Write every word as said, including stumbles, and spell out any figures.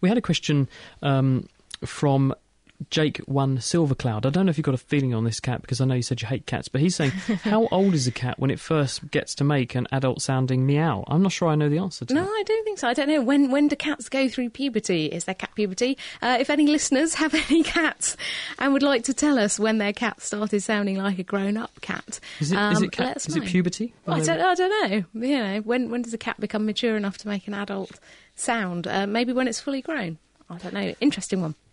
We had a question um, from Jake One Silvercloud. I don't know if you've got a feeling on this cat, because I know you said you hate cats, but he's saying, how old is a cat when it first gets to make an adult-sounding meow? I'm not sure I know the answer to No, that. I don't think so. I don't know. When when do cats go through puberty? Is there cat puberty? Uh, if any listeners have any cats and would like to tell us when their cat started sounding like a grown-up cat, Is it, um, is it, cat, let us is it know. puberty? Well, I, don't, I don't know. You know, when, when does a cat become mature enough to make an adult sound? Uh, maybe when it's fully grown. I don't know. Interesting one.